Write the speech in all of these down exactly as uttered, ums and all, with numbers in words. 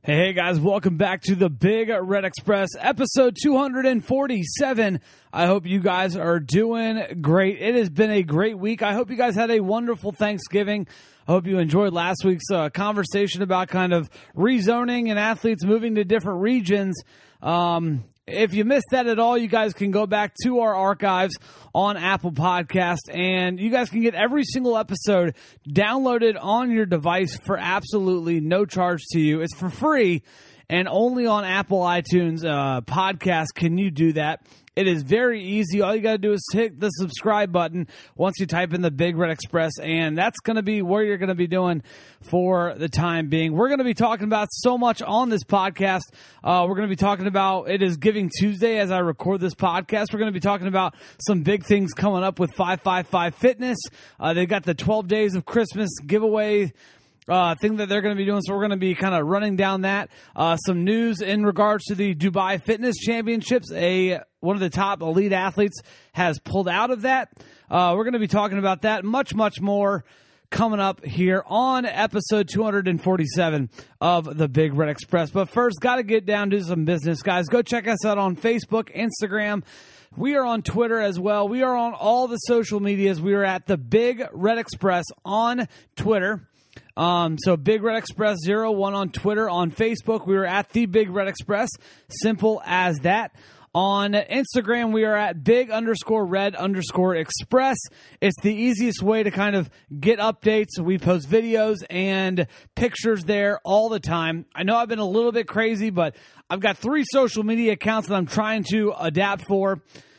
Hey, hey guys, welcome back to the Big Red Express, episode two forty-seven. I hope you guys are doing great. It has been a great week. I hope you guys had a wonderful Thanksgiving. I hope you enjoyed last week's uh, conversation about kind of rezoning and athletes moving to different regions. Um, if you missed that at all, you guys can go back to our archives on Apple Podcast, and you guys can get every single episode downloaded on your device for absolutely no charge to you. It's for free, and only on Apple iTunes uh, podcast can you do that. It is very easy. All you got to do is hit the subscribe button once you type in the Big Red Express, and that's going to be where you're going to be doing for the time being. We're going to be talking about so much on this podcast. Uh, we're going to be talking about, it is Giving Tuesday as I record this podcast. We're going to be talking about some big things coming up with five five five Fitness. Uh, they've got the twelve Days of Christmas giveaway Uh, thing that they're going to be doing, so we're going to be kind of running down that. Uh, some news in regards to the Dubai Fitness Championships. A one of the top elite athletes has pulled out of that. Uh, we're going to be talking about that, much, much more coming up here on episode two forty-seven of the Big Red Express. But first, got to get down to some business, guys. Go check us out on Facebook, Instagram. We are on Twitter as well. We are on all the social medias. We are at the Big Red Express on Twitter. Um, so Big Red Express zero one on Twitter. On Facebook, we are at the Big Red Express. Simple as that. On Instagram, we are at big underscore red underscore express. It's the easiest way to kind of get updates. We post videos and pictures there all the time. I know I've been a little bit crazy, but I've got three social media accounts that I'm trying to adapt for.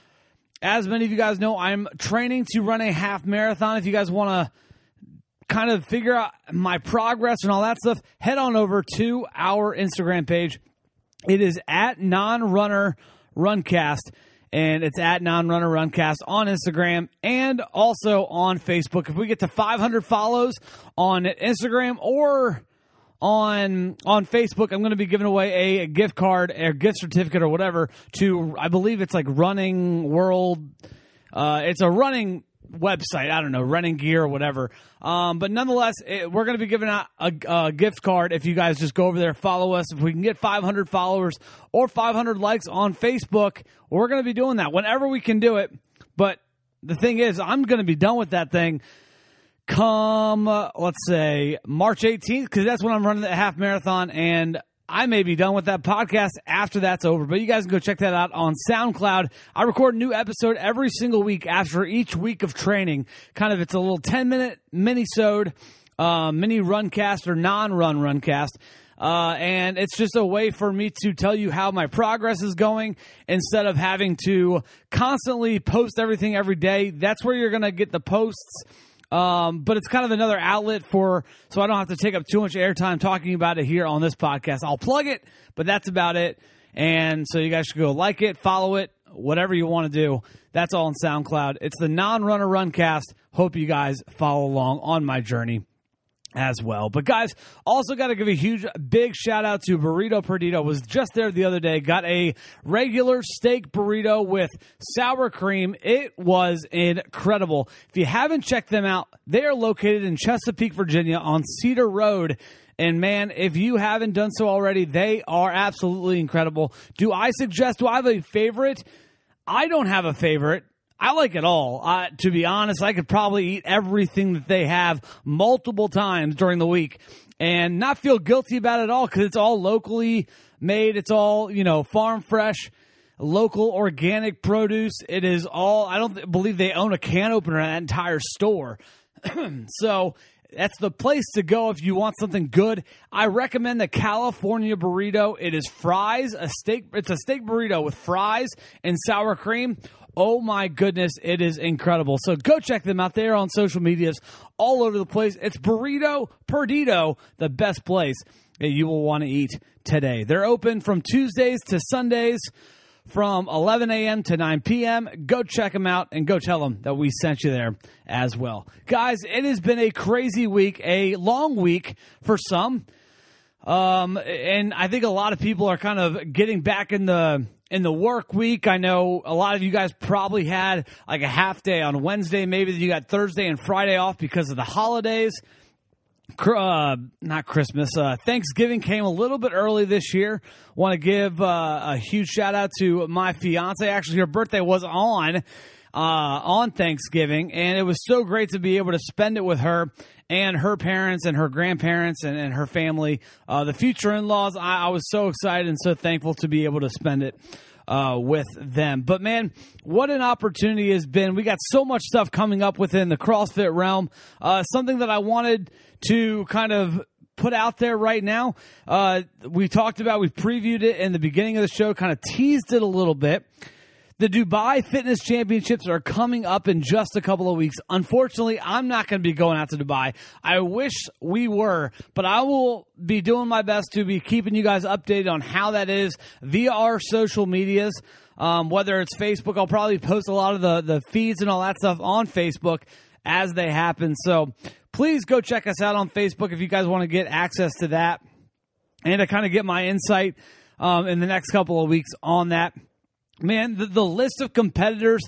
As many of you guys know, I'm training to run a half marathon. If you guys want to kind of figure out my progress and all that stuff, head on over to our Instagram page. It is at Non-Runner Runcast, and it's at Non-Runner Runcast on Instagram and also on Facebook. If we get to five hundred follows on Instagram or on on Facebook, I'm going to be giving away a gift card or gift certificate or whatever to, I believe it's like Running World. Uh, it's a running website, I don't know, running gear or whatever. Um, but nonetheless, it, we're going to be giving out a, a gift card if you guys just go over there, follow us. If we can get five hundred followers or five hundred likes on Facebook, we're going to be doing that whenever we can do it. But the thing is, I'm going to be done with that thing come, uh, let's say, March eighteenth, because that's when I'm running the half marathon, and I may be done with that podcast after that's over, but you guys can go check that out on SoundCloud. I record a new episode every single week after each week of training. Kind of, it's a little ten-minute mini-sode, uh, mini runcast or non-run runcast. Uh, and it's just a way for me to tell you how my progress is going instead of having to constantly post everything every day. That's where you're going to get the posts. Um, but it's kind of another outlet for, so I don't have to take up too much airtime talking about it here on this podcast. I'll plug it, but that's about it. And so you guys should go like it, follow it, whatever you want to do. That's all on SoundCloud. It's the Non-Runner Runcast. Hope you guys follow along on my journey as well. But guys, also got to give a huge big shout out to Burrito Perdido. Was just there the other day, got a regular steak burrito with sour cream. It was incredible. If you haven't checked them out, they are located in Chesapeake, Virginia on Cedar Road. And man, if you haven't done so already, they are absolutely incredible. Do I suggest, do I have a favorite? I don't have a favorite. I like it all. Uh, to be honest, I could probably eat everything that they have multiple times during the week and not feel guilty about it at all because it's all locally made. It's all, you know, farm fresh, local organic produce. It is all, I don't th- believe they own a can opener in that entire store. So that's the place to go if you want something good. I recommend the California burrito. It is fries, a steak. It's a steak burrito with fries and sour cream. Oh my goodness, it is incredible. So go check them out there on social medias all over the place. It's Burrito Perdido, the best place that you will want to eat today. They're open from Tuesdays to Sundays from eleven a.m. to nine p.m. Go check them out and go tell them that we sent you there as well. Guys, it has been a crazy week, a long week for some. Um, and I think a lot of people are kind of getting back in the in the work week. I know a lot of you guys probably had like a half day on Wednesday. Maybe you got Thursday and Friday off because of the holidays. Uh, not Christmas. Uh, Thanksgiving came a little bit early this year. Want to give uh, a huge shout out to my fiance. Actually, her birthday was on uh, on Thanksgiving, and it was so great to be able to spend it with her and her parents and her grandparents and, and her family, uh, the future in-laws. I, I was so excited and so thankful to be able to spend it Uh, with them. But man, what an opportunity has been. We got so much stuff coming up within the CrossFit realm. Uh, something that I wanted to kind of put out there right now. Uh, we talked about, we previewed it in the beginning of the show, kind of teased it a little bit. The Dubai Fitness Championships are coming up in just a couple of weeks. Unfortunately, I'm not going to be going out to Dubai. I wish we were, but I will be doing my best to be keeping you guys updated on how that is via our social medias, um, whether it's Facebook. I'll probably post a lot of the, the feeds and all that stuff on Facebook as they happen. So please go check us out on Facebook if you guys want to get access to that and to kind of get my insight um, in the next couple of weeks on that. Man, the, the list of competitors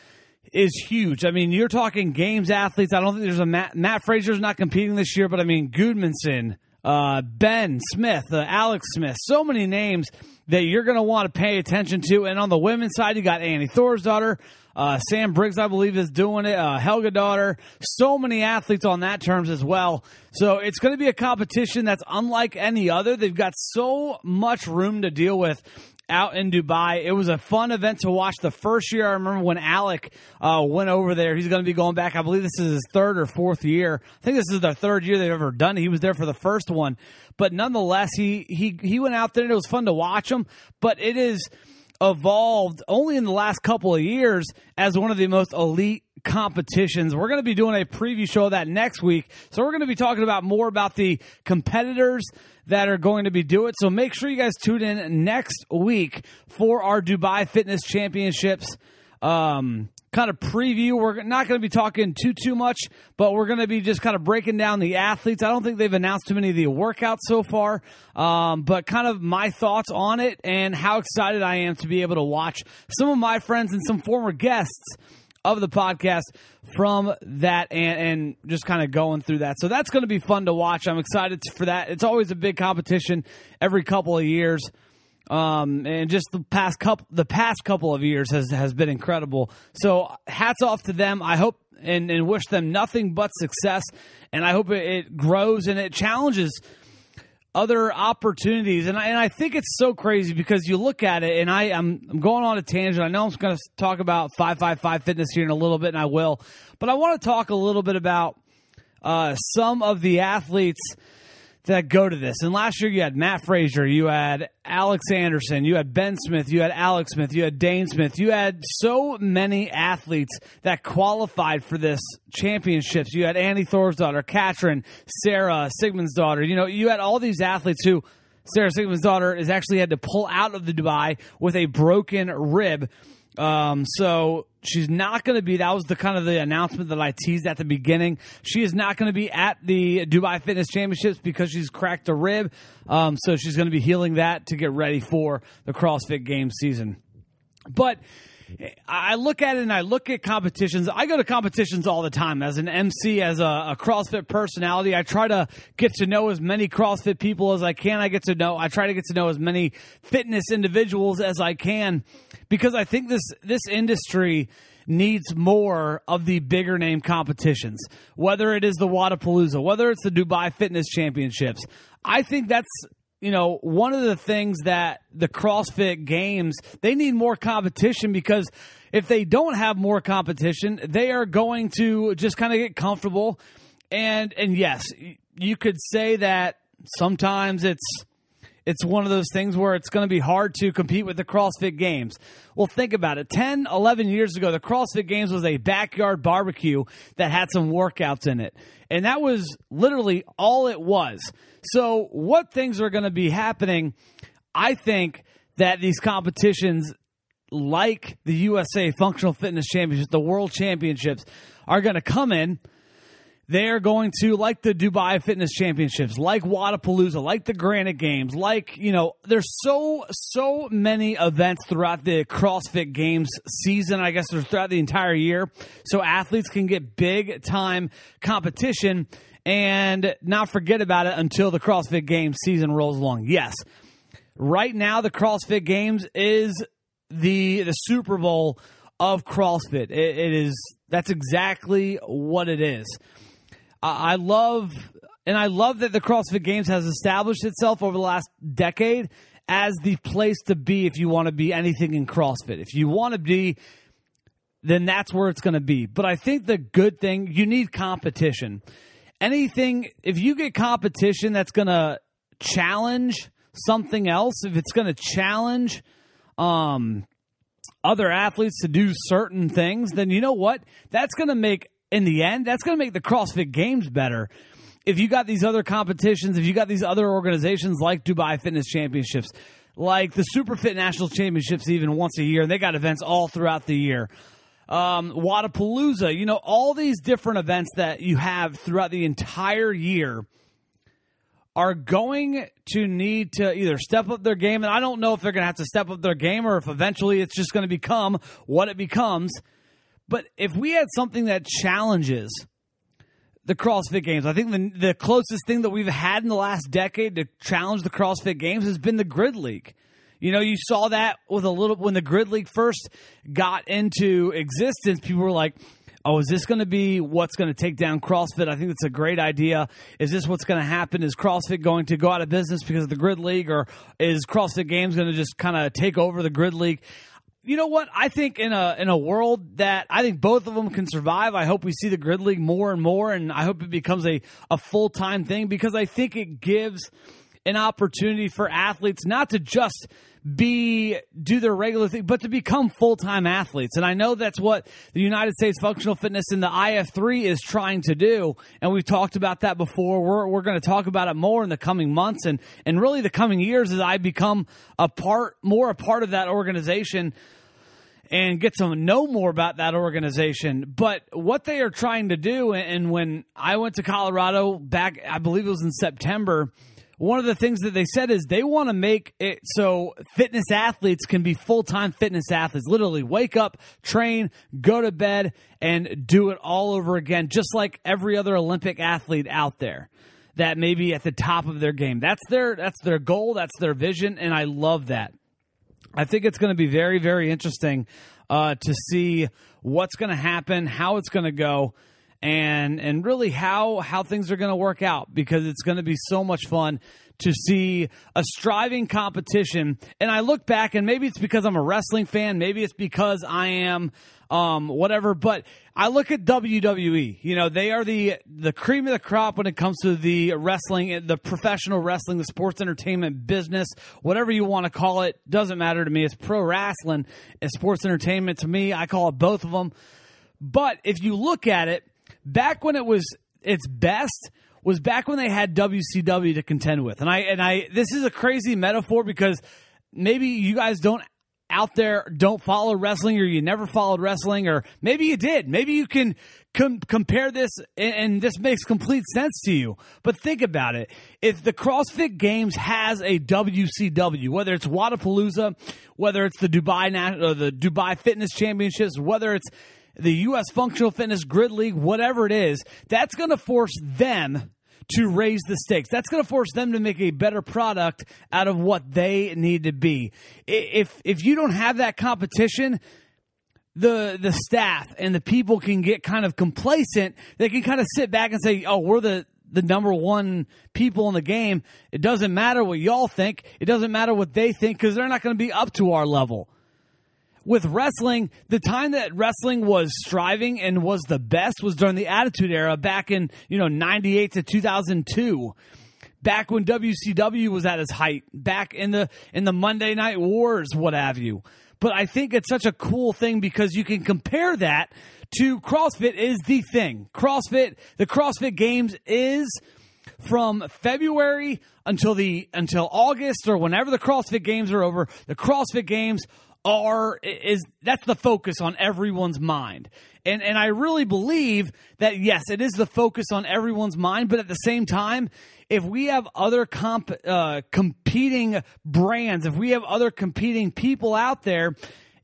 is huge. I mean, you're talking games athletes. I don't think there's a Matt, Matt Fraser's not competing this year, but I mean, Gudmundsson, uh, Ben Smith, uh, Alex Smith, so many names that you're going to want to pay attention to. And on the women's side, you got Annie Thorsdottir, uh, Sam Briggs, I believe, is doing it, uh, Helga Daughter, so many athletes on that terms as well. So it's going to be a competition that's unlike any other. They've got so much room to deal with out in Dubai. It was a fun event to watch the first year. I remember when Alec uh, went over there. He's going to be going back. I believe this is his third or fourth year. I think this is their third year they've ever done it. He was there for the first one. But nonetheless, he he he went out there and it was fun to watch him. But it is evolved only in the last couple of years as one of the most elite competitions. We're going to be doing a preview show of that next week. So we're going to be talking about more about the competitors that are going to be doing it. So make sure you guys tune in next week for our Dubai Fitness Championships um, kind of preview. We're not going to be talking too, too much, but we're going to be just kind of breaking down the athletes. I don't think they've announced too many of the workouts so far, um, but kind of my thoughts on it and how excited I am to be able to watch some of my friends and some former guests of the podcast from that and, and just kind of going through that. So that's going to be fun to watch. I'm excited for that. It's always a big competition every couple of years. Um, and just the past couple, the past couple of years has, has been incredible. So hats off to them. I hope and, and wish them nothing but success. And I hope it, it grows and it challenges other opportunities. And I, and I think it's so crazy because you look at it, and I, I'm, I'm going on a tangent. I know I'm going to talk about five five five Fitness here in a little bit, and I will. But I want to talk a little bit about uh, some of the athletes that go to this. And last year you had Matt Fraser, you had Alex Anderson, you had Ben Smith, you had Alex Smith, you had Dane Smith. You had so many athletes that qualified for this championships. You had Annie Thorsdottir, Katrin, Sarah Sigmundsdottir. You know, you had all these athletes who Sarah Sigmundsdottir is actually had to pull out of the Dubai with a broken rib. Um, so she's not going to be, that was the kind of the announcement that I teased at the beginning. She is not going to be at the Dubai Fitness Championships because she's cracked a rib. Um, so she's going to be healing that to get ready for the CrossFit Games season. But I look at it and I look at competitions. I go to competitions all the time as an M C, as a, a CrossFit personality. I try to get to know as many CrossFit people as I can. I get to know, I try to get to know as many fitness individuals as I can because I think this, this industry needs more of the bigger name competitions, whether it is the Wodapalooza, whether it's the Dubai Fitness Championships. I think that's, you know, one of the things that the CrossFit Games, they need more competition because if they don't have more competition, they are going to just kind of get comfortable. And and yes, you could say that sometimes it's it's one of those things where it's going to be hard to compete with the CrossFit Games. Well, think about it. ten, eleven years ago, the CrossFit Games was a backyard barbecue that had some workouts in it. And that was literally all it was. So what things are going to be happening? I think that these competitions like the U S A Functional Fitness Championships, the World Championships, are going to come in. They're going to, like the Dubai Fitness Championships, like Wodapalooza, like the Granite Games, like, you know, there's so, so many events throughout the CrossFit Games season. I guess there's throughout the entire year. So athletes can get big time competition. and not forget about it until the CrossFit Games season rolls along. Yes, right now the CrossFit Games is the the Super Bowl of CrossFit. It, it is that's exactly what it is. I, I love and I love that the CrossFit Games has established itself over the last decade as the place to be if you want to be anything in CrossFit. If you want to be, then that's where it's going to be. But I think the good thing, you need competition. Anything, if you get competition that's going to challenge something else, if it's going to challenge um, other athletes to do certain things, then you know what? That's going to make, in the end, that's going to make the CrossFit Games better. If you got these other competitions, if you got these other organizations like Dubai Fitness Championships, like the Superfit National Championships even once a year, and they got events all throughout the year. Um, Wodapalooza, you know, all these different events that you have throughout the entire year are going to need to either step up their game, and I don't know if they're going to have to step up their game or if eventually it's just going to become what it becomes. But if we had something that challenges the CrossFit Games, I think the, the closest thing that we've had in the last decade to challenge the CrossFit Games has been the Grid League. You know, you saw that with a little when the Grid League first got into existence. People were like, oh, is this going to be what's going to take down CrossFit? I think it's a great idea. Is this what's going to happen? Is CrossFit going to go out of business because of the Grid League, or is CrossFit Games going to just kind of take over the Grid League? You know what? I think in a in a world that I think both of them can survive, I hope we see the Grid League more and more, and I hope it becomes a, a full-time thing, because I think it gives an opportunity for athletes not to just be do their regular thing, but to become full-time athletes. And I know that's what the United States Functional Fitness and the I F three is trying to do, and we've talked about that before. We're we're going to talk about it more in the coming months and and really the coming years as I become a part more a part of that organization and get to know more about that organization. But what they are trying to do, and when I went to Colorado back, I believe it was in September, one of the things that they said is they want to make it so fitness athletes can be full-time fitness athletes. Literally wake up, train, go to bed, and do it all over again, just like every other Olympic athlete out there that may be at the top of their game. That's their that's their goal, that's their vision, and I love that. I think it's going to be very, very interesting uh, to see what's going to happen, how it's going to go, and and really how how things are going to work out, because it's going to be so much fun to see a striving competition. And I look back, and maybe it's because I'm a wrestling fan, maybe it's because I am um, whatever, but I look at W W E. You know, they are the the cream of the crop when it comes to the wrestling, the professional wrestling, the sports entertainment business, whatever you want to call it, doesn't matter to me. It's pro wrestling, it's sports entertainment to me. I call it both of them. But if you look at it, back when it was its best was back when they had W C W to contend with. And I and I this is a crazy metaphor because maybe you guys don't out there don't follow wrestling, or you never followed wrestling, or maybe you did. Maybe you can com- compare this and, and this makes complete sense to you. But think about it. If the CrossFit Games has a W C W, whether it's Wodapalooza, whether it's the Dubai Nat- or the Dubai Fitness Championships, whether it's the U S Functional Fitness Grid League, whatever it is, that's going to force them to raise the stakes. That's going to force them to make a better product out of what they need to be. If if you don't have that competition, the the staff and the people can get kind of complacent. They can kind of sit back and say, oh, we're the, the number one people in the game. It doesn't matter what y'all think. It doesn't matter what they think, because they're not going to be up to our level. With wrestling, the time that wrestling was striving and was the best was during the Attitude Era back in, you know, ninety-eight to two thousand two. Back when W C W was at its height, back in the in the Monday Night Wars, what have you. But I think it's such a cool thing because you can compare that to CrossFit is the thing. CrossFit, the CrossFit Games is from February until the until August, or whenever the CrossFit Games are over, the CrossFit Games are is that's the focus on everyone's mind. And and I really believe that, yes, it is the focus on everyone's mind, but at the same time, if we have other comp, uh, competing brands, if we have other competing people out there,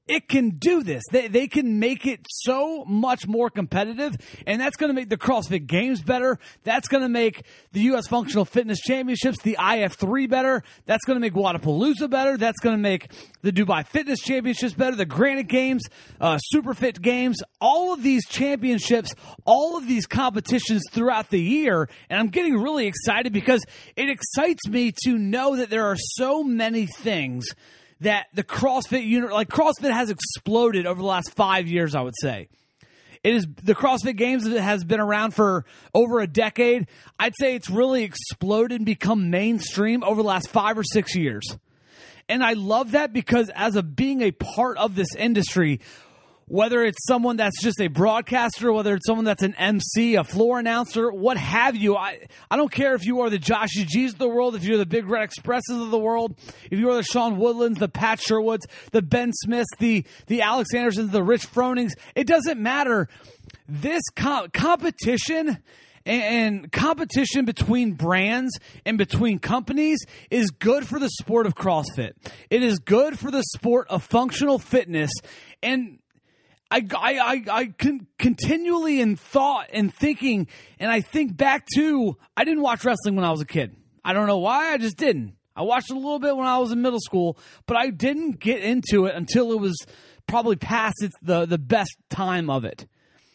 it can do this. They they can make it so much more competitive, and that's going to make the CrossFit Games better. That's going to make the U S Functional Fitness Championships, the I F three better. That's going to make Wodapalooza better. That's going to make the Dubai Fitness Championships better, the Granite Games, uh, Superfit Games, all of these championships, all of these competitions throughout the year. And I'm getting really excited because it excites me to know that there are so many things that the CrossFit unit, like CrossFit has exploded over the last five years, I would say. It is the CrossFit Games has been around for over a decade. I'd say it's really exploded and become mainstream over the last five or six years. And I love that because as a being a part of this industry, whether it's someone that's just a broadcaster, whether it's someone that's an M C, a floor announcer, what have you. I, I don't care if you are the Joshy G's of the world, if you're the Big Red Expresses of the world, if you are the Sean Woodlands, the Pat Sherwoods, the Ben Smiths, the, the Alex Andersons, the Rich Fronings. It doesn't matter. This com- competition and, and competition between brands and between companies is good for the sport of CrossFit. It is good for the sport of functional fitness. And I, I, I, I con- continually in thought and thinking, and I think back to, I didn't watch wrestling when I was a kid. I don't know why, I just didn't. I watched it a little bit when I was in middle school, but I didn't get into it until it was probably past its the, the best time of it.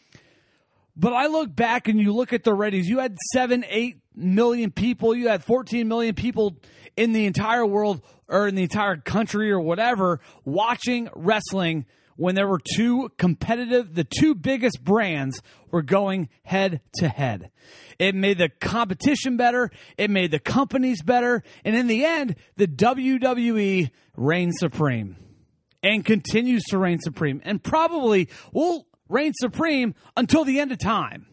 But I look back and you look at the ratings, you had seven, eight million people, you had fourteen million people in the entire world or in the entire country or whatever watching wrestling when there were two competitive, the two biggest brands were going head to head. It made the competition better. It made the companies better. And in the end, the W W E reigned supreme and continues to reign supreme and probably will reign supreme until the end of time.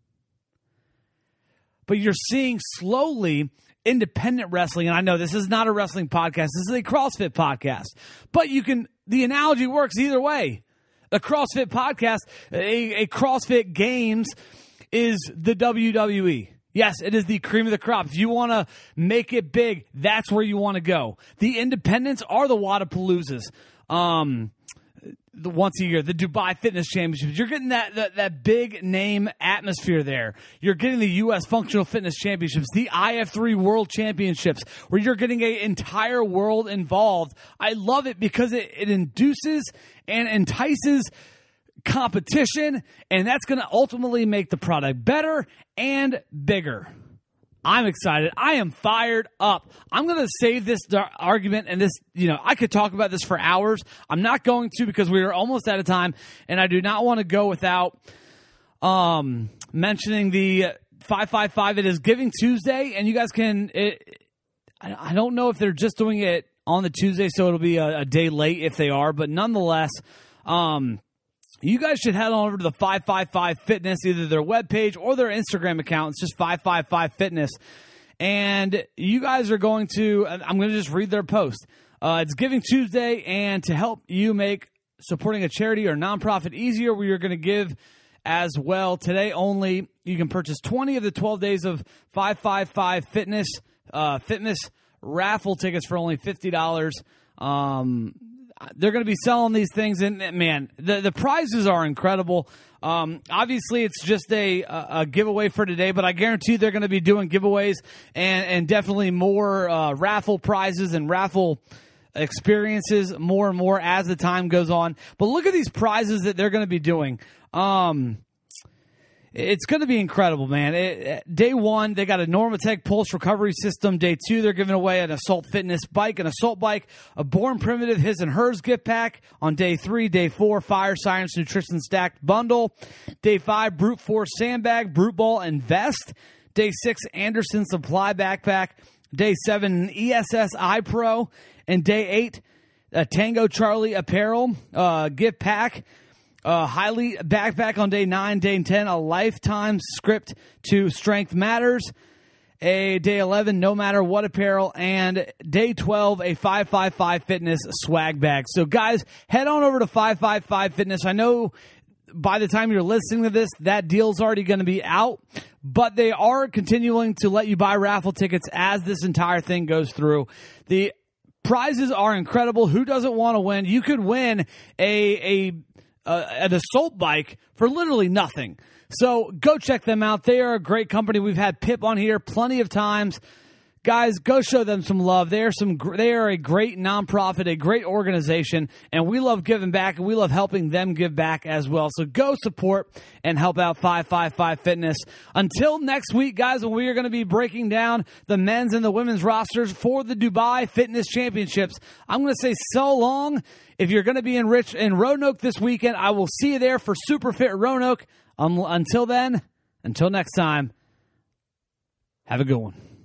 But you're seeing slowly independent wrestling, and I know this is not a wrestling podcast, this is a CrossFit podcast, but you can, the analogy works either way. A CrossFit podcast, a, a CrossFit Games is the W W E. Yes, it is the cream of the crop. If you want to make it big, that's where you want to go. The independents are the Wodapaloozas. Um, the once a year, the Dubai Fitness Championships. You're getting that, that that big name atmosphere there. You're getting the U S Functional Fitness Championships, the I F three World Championships, where you're getting an entire world involved. I love it because it, it induces and entices competition, and that's going to ultimately make the product better and bigger. I'm excited. I am fired up. I'm going to save this argument and this, you know, I could talk about this for hours. I'm not going to because we are almost out of time, and I do not want to go without um, mentioning the five five five. It is Giving Tuesday, and you guys can, it, I don't know if they're just doing it on the Tuesday, so it'll be a, a day late if they are, but nonetheless, um, you guys should head on over to the five five five Fitness, either their webpage or their Instagram account. It's just five five five Fitness. And you guys are going to, I'm going to just read their post. Uh, it's Giving Tuesday, and to help you make supporting a charity or nonprofit easier, we are going to give as well. Today only, you can purchase twenty of the twelve days of five five five Fitness, uh, Fitness raffle tickets for only fifty dollars. Um, They're going to be selling these things, and man, the, the prizes are incredible. Um, obviously, it's just a, a, a giveaway for today, but I guarantee they're going to be doing giveaways and, and definitely more uh, raffle prizes and raffle experiences more and more as the time goes on. But look at these prizes that they're going to be doing. Um, It's going to be incredible, man. It, day one, they got a Normatec Pulse Recovery System. Day two, they're giving away an Assault Fitness bike, an Assault bike, a Born Primitive His and Hers gift pack. On day three, day four, Fire Science Nutrition Stacked Bundle. Day five, Brute Force Sandbag, Brute Ball, and Vest. Day six, Anderson Supply Backpack. Day seven, E S S iPro. And day eight, a Tango Charlie Apparel uh, gift pack. Uh, highly backpack on day nine, day ten, a lifetime script to Strength Matters. A day eleven, no matter what apparel, and day twelve, a five five five Fitness swag bag. So guys, head on over to five five five Fitness. I know by the time you're listening to this, that deal's already going to be out, but they are continuing to let you buy raffle tickets as this entire thing goes through. The prizes are incredible. Who doesn't want to win? You could win a, a, a an assault bike for literally nothing. So go check them out. They are a great company. We've had Pip on here plenty of times. Guys, go show them some love. They are some. They are a great nonprofit, a great organization, and we love giving back, and we love helping them give back as well. So go support and help out five five five Fitness. Until next week, guys, when we are going to be breaking down the men's and the women's rosters for the Dubai Fitness Championships, I'm going to say so long. If you're going to be in Rich in Roanoke this weekend, I will see you there for Super Fit Roanoke. Um, until then, until next time, have a good one.